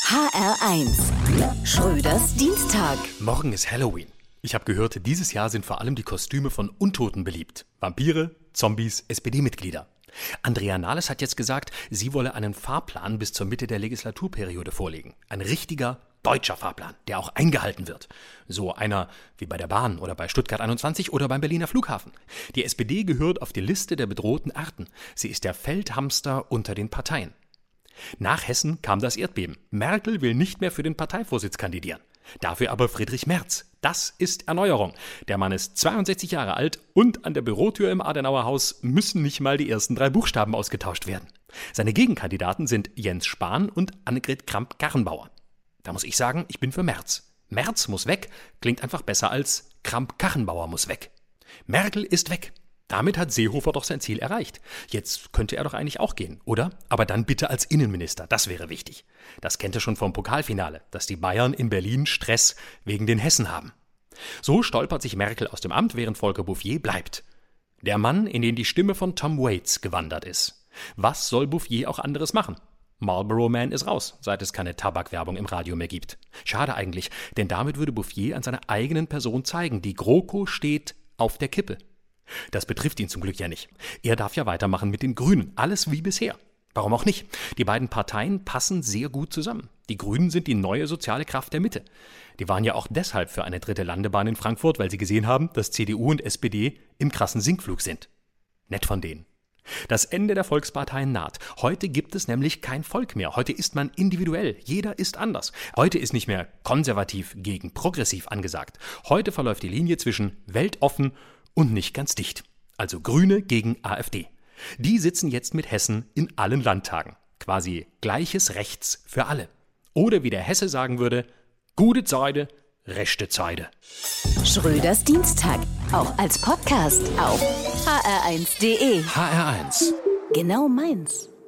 HR1 Schröders Dienstag. Morgen ist Halloween. Ich habe gehört, dieses Jahr sind vor allem die Kostüme von Untoten beliebt. Vampire, Zombies, SPD-Mitglieder. Andrea Nahles hat jetzt gesagt, sie wolle einen Fahrplan bis zur Mitte der Legislaturperiode vorlegen. Ein richtiger deutscher Fahrplan, der auch eingehalten wird. So einer wie bei der Bahn oder bei Stuttgart 21 oder beim Berliner Flughafen. Die SPD gehört auf die Liste der bedrohten Arten. Sie ist der Feldhamster unter den Parteien. Nach Hessen kam das Erdbeben. Merkel will nicht mehr für den Parteivorsitz kandidieren. Dafür aber Friedrich Merz. Das ist Erneuerung. Der Mann ist 62 Jahre alt und an der Bürotür im Adenauer Haus müssen nicht mal die ersten 3 Buchstaben ausgetauscht werden. Seine Gegenkandidaten sind Jens Spahn und Annegret Kramp-Karrenbauer. Da muss ich sagen, ich bin für Merz. Merz muss weg, klingt einfach besser als Kramp-Karrenbauer muss weg. Merkel ist weg. Damit hat Seehofer doch sein Ziel erreicht. Jetzt könnte er doch eigentlich auch gehen, oder? Aber dann bitte als Innenminister, das wäre wichtig. Das kennt ihr schon vom Pokalfinale, dass die Bayern in Berlin Stress wegen den Hessen haben. So stolpert sich Merkel aus dem Amt, während Volker Bouffier bleibt. Der Mann, in den die Stimme von Tom Waits gewandert ist. Was soll Bouffier auch anderes machen? Marlboro Man ist raus, seit es keine Tabakwerbung im Radio mehr gibt. Schade eigentlich, denn damit würde Bouffier an seiner eigenen Person zeigen, die GroKo steht auf der Kippe. Das betrifft ihn zum Glück ja nicht. Er darf ja weitermachen mit den Grünen. Alles wie bisher. Warum auch nicht? Die beiden Parteien passen sehr gut zusammen. Die Grünen sind die neue soziale Kraft der Mitte. Die waren ja auch deshalb für eine 3. Landebahn in Frankfurt, weil sie gesehen haben, dass CDU und SPD im krassen Sinkflug sind. Nett von denen. Das Ende der Volksparteien naht. Heute gibt es nämlich kein Volk mehr. Heute ist man individuell. Jeder ist anders. Heute ist nicht mehr konservativ gegen progressiv angesagt. Heute verläuft die Linie zwischen weltoffen und nicht ganz dicht. Also Grüne gegen AfD. Die sitzen jetzt mit Hessen in allen Landtagen. Quasi gleiches Rechts für alle. Oder wie der Hesse sagen würde, gute Zeide, rechte Zeide. Schröders Dienstag. Auch als Podcast auf hr1.de. HR1. Genau meins.